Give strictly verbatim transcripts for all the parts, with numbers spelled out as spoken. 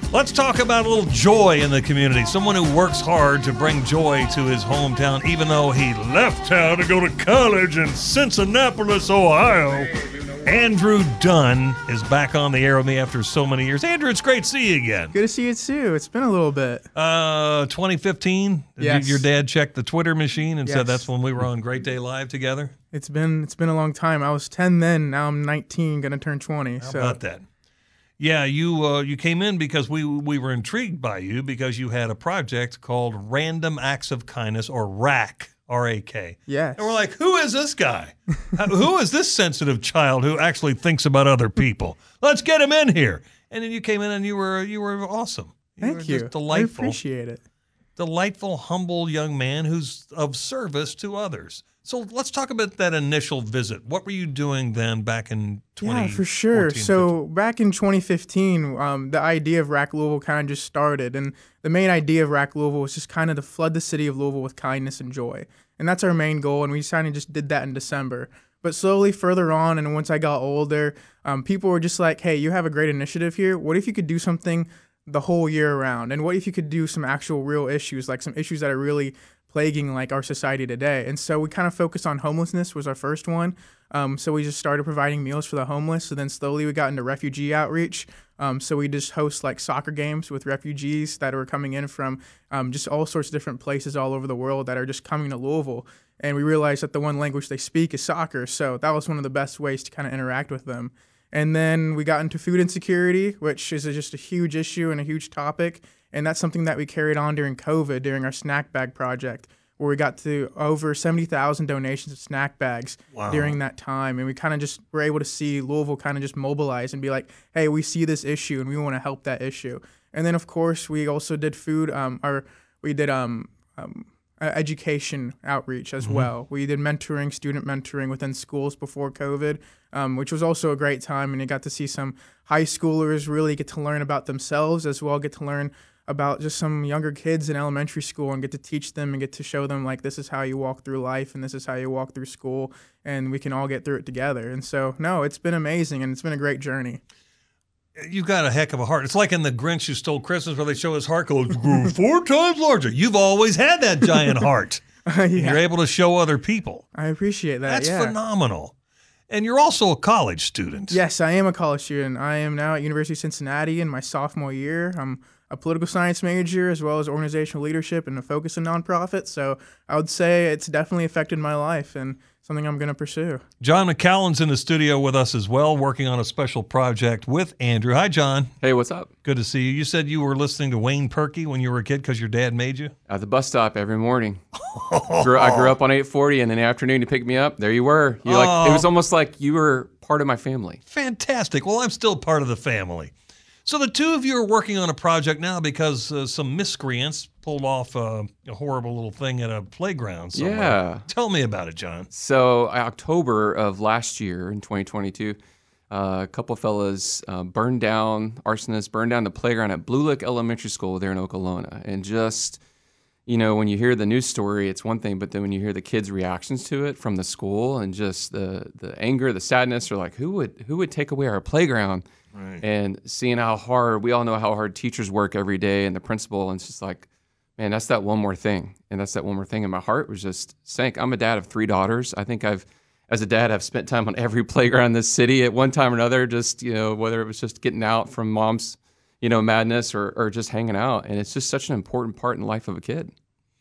Let's talk about a little joy in the community. Someone who works hard to bring joy to his hometown, even though he left town to go to college in Cincinnati, Ohio. Andrew Dunn is back on the air with me after so many years. Andrew, it's great to see you again. Good to see you too. It's been a little bit. Uh, twenty fifteen. Yes. Your dad checked the Twitter machine and yes. said that's when we were on Great Day Live together. It's been it's been a long time. I was ten then. Now I'm nineteen, gonna turn twenty. How so. about that? Yeah, you uh, you came in because we we were intrigued by you because you had a project called Random Acts of Kindness, or R A C, R A K. Yes. And we're like, who is this guy? Who is this sensitive child who actually thinks about other people? Let's get him in here. And then you came in and you were you were awesome. You Thank were you. Just delightful. I appreciate it. Delightful, humble young man who's of service to others. So let's talk about that initial visit. What were you doing then back in twenty fourteen? Yeah, for sure. So back in twenty fifteen, um, the idea of R A C Louisville kind of just started. And the main idea of R A C Louisville was just kind of to flood the city of Louisville with kindness and joy. And that's our main goal. And we kind of just did that in December. But slowly further on, and once I got older, um, people were just like, hey, you have a great initiative here. What if you could do something the whole year around? And what if you could do some actual real issues, like some issues that are really plaguing like our society today? And so we kind of focused on homelessness was our first one. Um, so we just started providing meals for the homeless. So then slowly we got into refugee outreach. Um, so we just host like soccer games with refugees that were coming in from um, just all sorts of different places all over the world that are just coming to Louisville. And we realized that the one language they speak is soccer. So that was one of the best ways to kind of interact with them. And then we got into food insecurity, which is just a huge issue and a huge topic. And that's something that we carried on during COVID, during our snack bag project, where we got to over seventy thousand donations of snack bags Wow. during that time. And we kind of just were able to see Louisville kind of just mobilize and be like, hey, we see this issue and we want to help that issue. And then, of course, we also did food, um, or we did um, um, uh, education outreach as mm-hmm. well. We did mentoring, student mentoring within schools before COVID, um, which was also a great time. And you got to see some high schoolers really get to learn about themselves as well, get to learn about just some younger kids in elementary school and get to teach them and get to show them like this is how you walk through life and this is how you walk through school and we can all get through it together. And so, no, it's been amazing and it's been a great journey. You've got a heck of a heart. It's like in The Grinch Who Stole Christmas where they show his heart goes four times larger. You've always had that giant heart. uh, yeah. You're able to show other people. I appreciate that. That's yeah. phenomenal. And you're also a college student. Yes, I am a college student. I am now at University of Cincinnati in my sophomore year. I'm a political science major as well as organizational leadership and a focus on nonprofits. So I would say it's definitely affected my life and something I'm going to pursue. John McCallan's in the studio with us as well, working on a special project with Andrew. Hi, John. Hey, what's up? Good to see you. You said you were listening to Wayne Perky when you were a kid because your dad made you? At the bus stop every morning. grew, I grew up on eight forty, and in the afternoon to pick me up, there you were. You like It was almost like you were part of my family. Fantastic. Well, I'm still part of the family. So the two of you are working on a project now because uh, some miscreants pulled off uh, a horrible little thing at a playground somewhere. Yeah. Tell me about it, John. So October of last year in twenty twenty-two, uh, a couple fellas uh, burned down, arsonists burned down the playground at Blue Lick Elementary School there in Okolona. And just, you know, when you hear the news story, it's one thing, but then when you hear the kids' reactions to it from the school and just the, the anger, the sadness, they're like, who would who would take away our playground? Right. And seeing how hard, we all know how hard teachers work every day and the principal, and it's just like, man, that's that one more thing. And that's that one more thing. And my heart was just sank. I'm a dad of three daughters. I think I've, as a dad, I've spent time on every playground in this city at one time or another, just, you know, whether it was just getting out from mom's, you know, madness or, or just hanging out. And it's just such an important part in the life of a kid.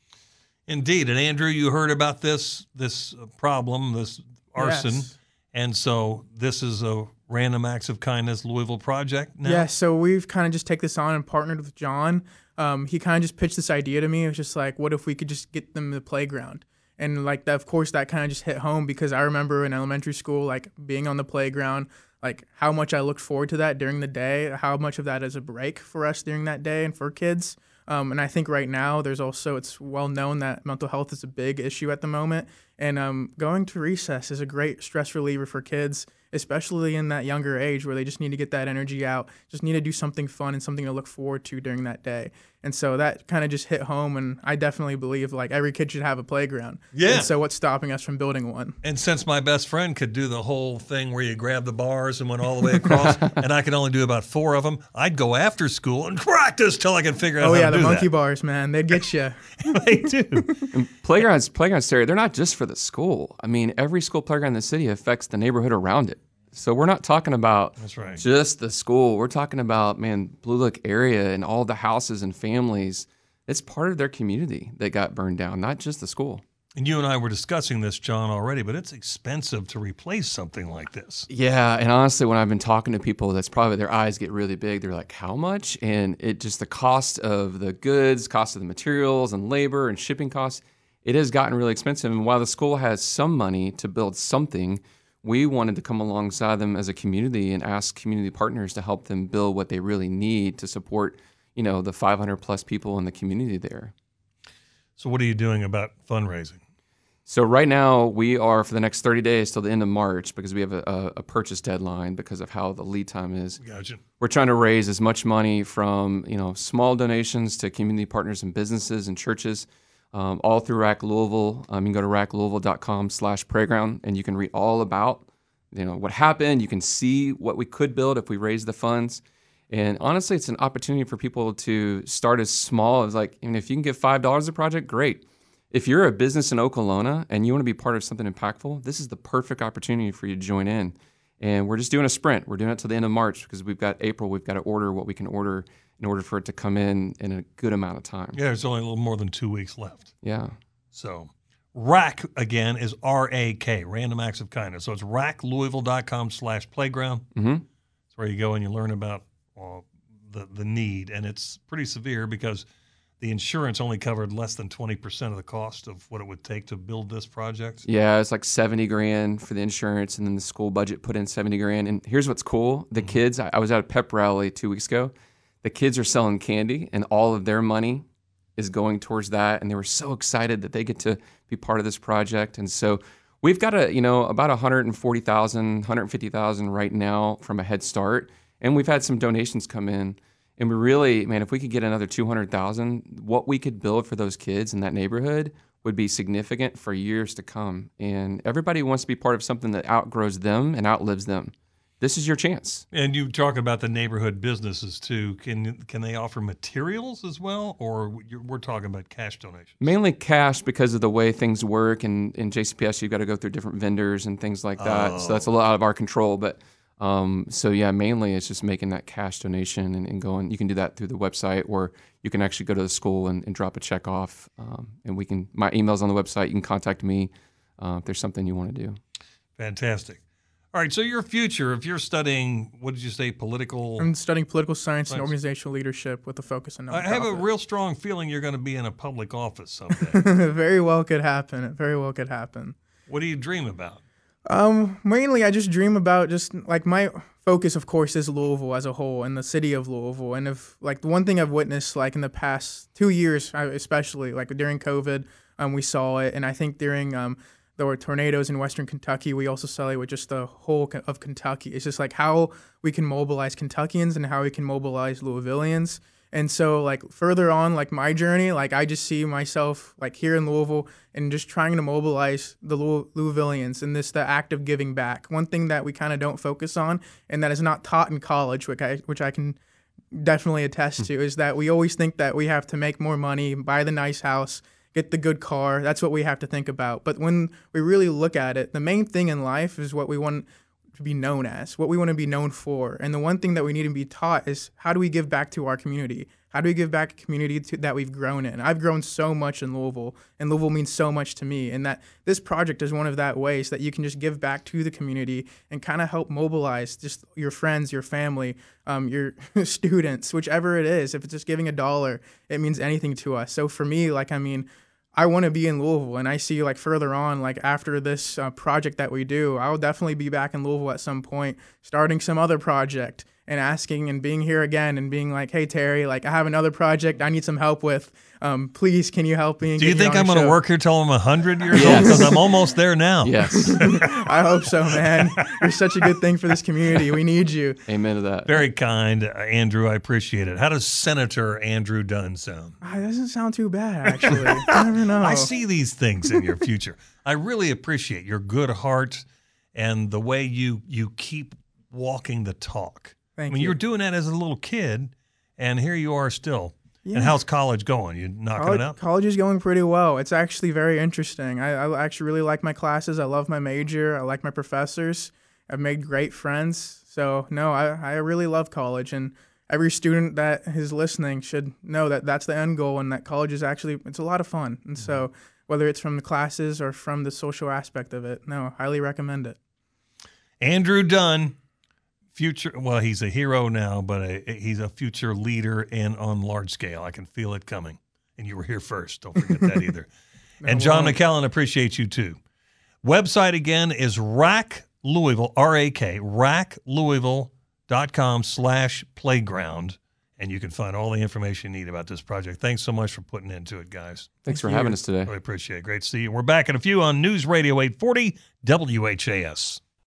Indeed. And Andrew, you heard about this, this problem, this arson. Yes. And so this is a Random Acts of Kindness Louisville project now? Yeah, so we've kind of just take this on and partnered with John. Um, he kind of just pitched this idea to me. It was just like, what if we could just get them the playground? And like, that, of course, that kind of just hit home because I remember in elementary school, like being on the playground, like how much I looked forward to that during the day, how much of that is a break for us during that day and for kids. Um, and I think right now there's also, it's well known that mental health is a big issue at the moment. And um, going to recess is a great stress reliever for kids, especially in that younger age where they just need to get that energy out, just need to do something fun and something to look forward to during that day. And so that kind of just hit home, and I definitely believe like every kid should have a playground. Yeah. And so what's stopping us from building one? And since my best friend could do the whole thing where you grab the bars and went all the way across, and I could only do about four of them, I'd go after school and practice till I could figure out Oh how yeah, to the do monkey that. bars, man, they'd get you. They do. And playgrounds, playgrounds, Terry, they're not just for the school. I mean, every school playground in the city affects the neighborhood around it. So we're not talking about That's right. just the school. We're talking about, man, Blue Lick area and all the houses and families. It's part of their community that got burned down, not just the school. And you and I were discussing this, John, already, but it's expensive to replace something like this. Yeah, and honestly, when I've been talking to people, that's probably their eyes get really big. They're like, how much? And it just the cost of the goods, cost of the materials and labor and shipping costs, it has gotten really expensive. And while the school has some money to build something, we wanted to come alongside them as a community and ask community partners to help them build what they really need to support, you know, the five hundred plus people in the community there. So what are you doing about fundraising? So right now we are for the next thirty days till the end of March, because we have a, a purchase deadline because of how the lead time is. Gotcha. We're trying to raise as much money from, you know, small donations to community partners and businesses and churches, um, all through R A C Louisville. Um, you can go to rack louisville dot com slash playground and you can read all about, you know, what happened. You can see what we could build if we raise the funds. And honestly, it's an opportunity for people to start as small as like, even if you can give five dollars a project, great. If you're a business in Okolona and you want to be part of something impactful, this is the perfect opportunity for you to join in. And we're just doing a sprint. We're doing it till the end of March because we've got April. We've got to order what we can order in order for it to come in in a good amount of time. Yeah, there's only a little more than two weeks left. Yeah. So R A C, again, is R A K, Random Acts of Kindness. So it's rack louisville dot com slash playground. Mm-hmm. That's where you go and you learn about uh, the, the need. And it's pretty severe because the insurance only covered less than twenty percent of the cost of what it would take to build this project. Yeah, it's like seventy grand for the insurance, and then the school budget put in seventy grand. And here's what's cool. The mm-hmm. kids, I, I was at a pep rally two weeks ago. The kids are selling candy, and all of their money is going towards that. And they were so excited that they get to be part of this project. And so we've got a, you know, about one hundred forty thousand, one hundred fifty thousand right now from a head start. And we've had some donations come in. And we really, man, if we could get another two hundred thousand, what we could build for those kids in that neighborhood would be significant for years to come. And everybody wants to be part of something that outgrows them and outlives them. This is your chance. And you talk about the neighborhood businesses too. Can can they offer materials as well, or you're, we're talking about cash donations? Mainly cash because of the way things work. And in J C P S, you've got to go through different vendors and things like that. Oh. So that's a lot out of our control. But Um, so yeah, mainly it's just making that cash donation and, and going. You can do that through the website, or you can actually go to the school and, and drop a check off. Um, and we can. My email's on the website. You can contact me uh, if there's something you want to do. Fantastic. All right. So your future, if you're studying, what did you say, political? I'm studying political science Science. and organizational leadership with a focus on nonprofit. I have a real strong feeling you're going to be in a public office someday. Very well could happen. It very well could happen. What do you dream about? Um, mainly I just dream about just like my focus, of course, is Louisville as a whole and the city of Louisville. And if like the one thing I've witnessed like in the past two years, especially like during COVID, um, we saw it. And I think during, um, there were tornadoes in Western Kentucky. We also saw it with just the whole of Kentucky. It's just like how we can mobilize Kentuckians and how we can mobilize Louisvillians. And so, like, further on, like, my journey, like, I just see myself, like, here in Louisville and just trying to mobilize the Louis- Louisvillians in this, the act of giving back. One thing that we kind of don't focus on and that is not taught in college, which I, which I can definitely attest to, is that we always think that we have to make more money, buy the nice house, get the good car. That's what we have to think about. But when we really look at it, the main thing in life is what we want to be known as, what we want to be known for. And the one thing that we need to be taught is how do we give back to our community? How do we give back a community to, that we've grown in? I've grown so much in Louisville, and Louisville means so much to me. And that this project is one of that ways that you can just give back to the community and kind of help mobilize just your friends, your family, um, your students, whichever it is. If it's just giving a dollar, it means anything to us. So for me, like, I mean, I want to be in Louisville, and I see like further on, like after this uh, project that we do, I'll definitely be back in Louisville at some point, starting some other project and asking and being here again and being like, hey, Terry, like I have another project I need some help with. Um, please, can you help me? And Do you get think on I'm the going to show?" work here till I'm one hundred years Yes. old? Because I'm almost there now. Yes. I hope so, man. You're such a good thing for this community. We need you. Amen to that. Very kind, uh, Andrew. I appreciate it. How does Senator Andrew Dunn sound? Ah, it doesn't sound too bad, actually. I never know. I see these things in your future. I really appreciate your good heart and the way you you keep walking the talk. Thank I mean, you. you were doing that as a little kid, and here you are still. Yeah. And how's college going? You knocking College, it out? college is going pretty well. It's actually very interesting. I, I actually really like my classes. I love my major. I like my professors. I've made great friends. So, no, I, I really love college. And every student that is listening should know that that's the end goal and that college is actually, it's a lot of fun. And so whether it's from the classes or from the social aspect of it, no, highly recommend it. Andrew Dunn, future, well, he's a hero now, but a, he's a future leader and on large scale. I can feel it coming. And you were here first. Don't forget that either. And John well. McKellen, appreciate you too. Website again is Rack Louisville, R A K, rack louisville dot com slash playground. And you can find all the information you need about this project. Thanks so much for putting into it, guys. Thanks for Thank having you. us today. Really appreciate it. Great to see you. We're back in a few on News Radio eight forty W H A S.